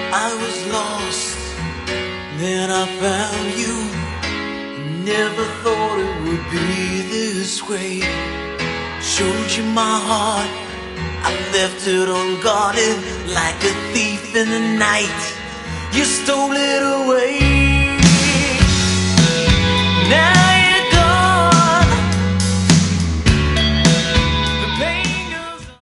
I was lost, then I found you. Never thought it would be this way. Showed you my heart, I left it unguarded like a thief in the night. You stole it away.